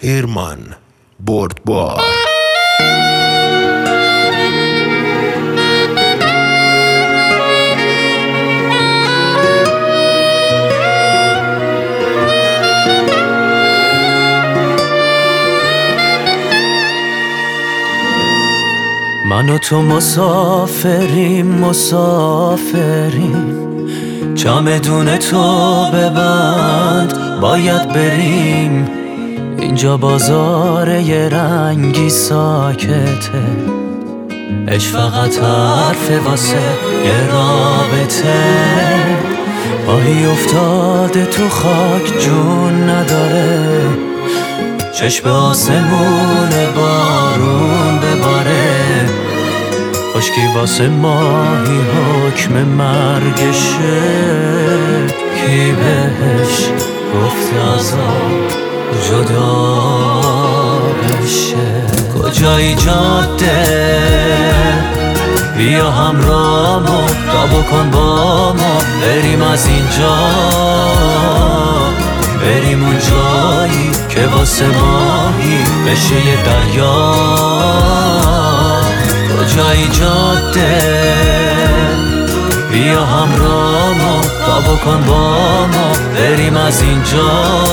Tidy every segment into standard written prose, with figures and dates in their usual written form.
هیرمان بردبار. من و تو مسافریم چمدون تو ببند باید بریم. اینجا بازار یه رنگی ساکته، عشق فقط حرف واسه یه رابطه. پاهی افتاده تو خاک جون نداره، چشم آسمون بارون بباره. خشکی واسه ماهی حکم مرگشه، کی بهش گفت عذاب جدا بشه. کجایی جاده بیا همراهمو تا بکن با ما، بریم از اینجا بریم اون جایی که واسه ماهی بشه یه دریا. کجایی جاده بیا همراهمو تا بکن با ما، بریم از اینجا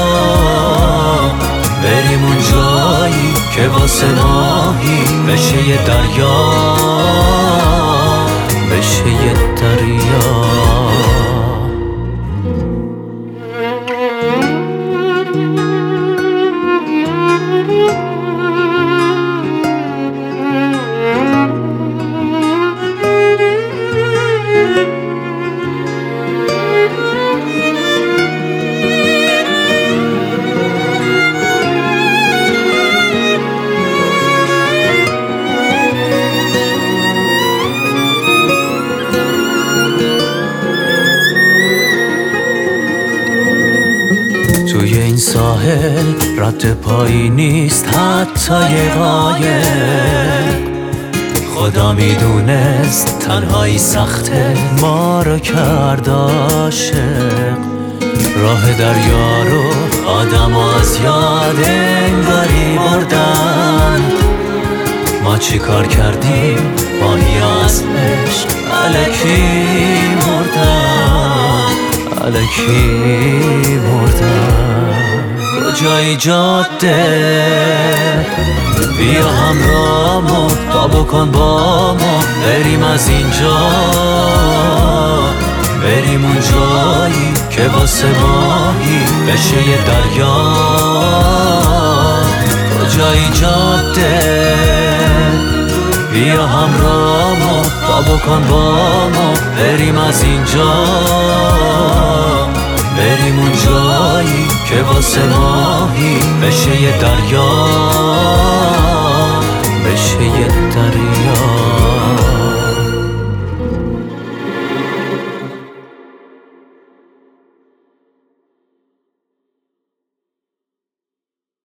بریم اون جایی که واسه ماهی بشه یه دریا بشه یه دریا. توی این ساحل رد پایی نیست حتی یه قایق. خدا میدونست تنهایی سخته ما رو کرد عاشق. راه دریا رو آدم از یاد انگاری بردن. ما چی کار کردیم ماهی از عشق الکی مردن الکی مردن. کجایی جاده بیا همراهمو تا بکن با ما، بریم از اینجا بریم اون جایی که واسه ماهی بشه یه دریا. کجایی جاده بیا همراهمو تا بکن با ما، بریم از اینجا بریم اون جایی که واسه ماهی بشه یه دریا بشه یه دریا.